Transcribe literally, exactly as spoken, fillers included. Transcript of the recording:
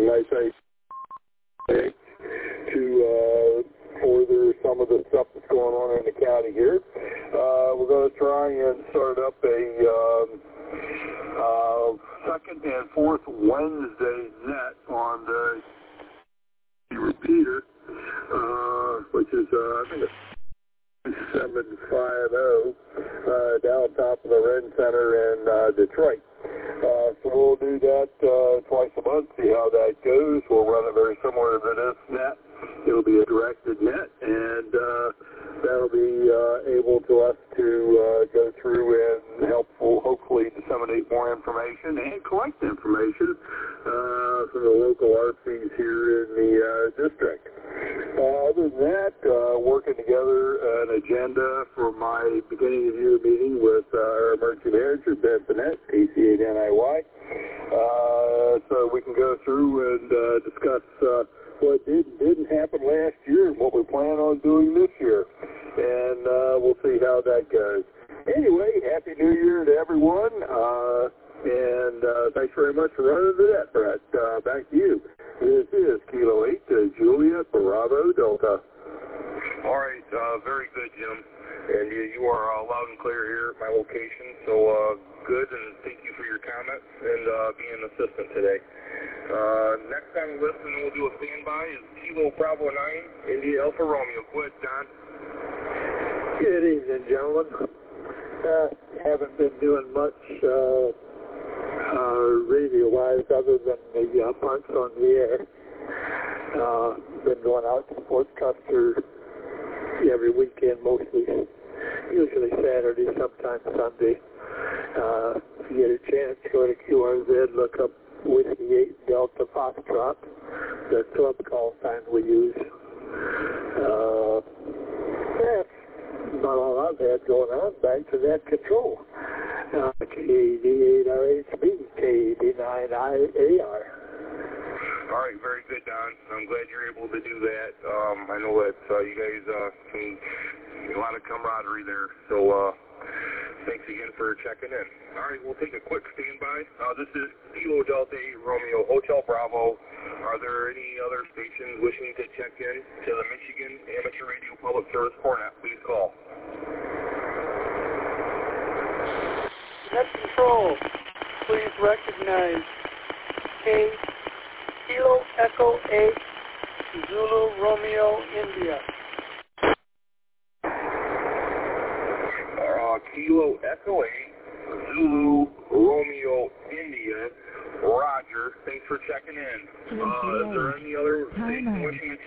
I say to uh, further some of the stuff that's going on in the county here. Uh, we're going to try and start up a um, uh, second and fourth Wednesday net on the repeater, uh, which is uh, I think it's seven fifty uh, down top of the Ren Center in uh, Detroit. Uh, so we'll do that uh, twice a month, see how that goes. We'll run it very similar to this net. It'll be a directed net, and uh, that'll be uh, able to us to uh, go through and helpful, hopefully disseminate more information and collect information uh, from the local R Cs here in the uh, district. Uh, other than that, uh, working together an agenda for my beginning of year meeting with uh, our emergency manager, Ben Finette, A C eight N I Y, uh, so we can go through and uh, discuss uh, what did, didn't happen last year and what we plan on doing this year. And uh, we'll see how that goes. Anyway, Happy New Year to everyone. Uh, and uh, thanks very much for running the net, Brett. Uh, back to you. This is Kilo eight to Juliet Bravo Delta. All right, uh, very good, Jim. And you, you are uh, loud and clear here at my location, so uh, good, and thank you for your comments and uh, being an assistant today. Uh, next time we listen, we'll do a standby is Kilo Bravo nine, India Alpha Romeo. Go ahead, Don. Good evening, gentlemen. Uh, haven't been doing much uh, uh, radio-wise other than the uh, parks on the air. Uh, been going out to Fort Custer every weekend, mostly, usually Saturday, sometimes Sunday. Uh, if you get a chance, go to Q R Z, look up Whiskey eight Delta Foxtrot, the club call sign we use. Uh, that's about all I've had going on. Back to that control. Uh, K D eight R H B, K D nine I A R. All right, very good, Don. I'm glad you're able to do that. Um, I know that uh, you guys uh, can a lot of camaraderie there, so uh, thanks again for checking in. All right, we'll take a quick standby. Uh, this is Kilo Delta eight Romeo Hotel Bravo. Are there any other stations wishing to check in to the Michigan Amateur Radio Public Service Cornet? Please call. Net control, please recognize K Kilo Echo eight Zulu Romeo India. Uh, Kilo Echo eight Zulu Romeo India. Roger. Thanks for checking in. Uh, is there any other station wishing to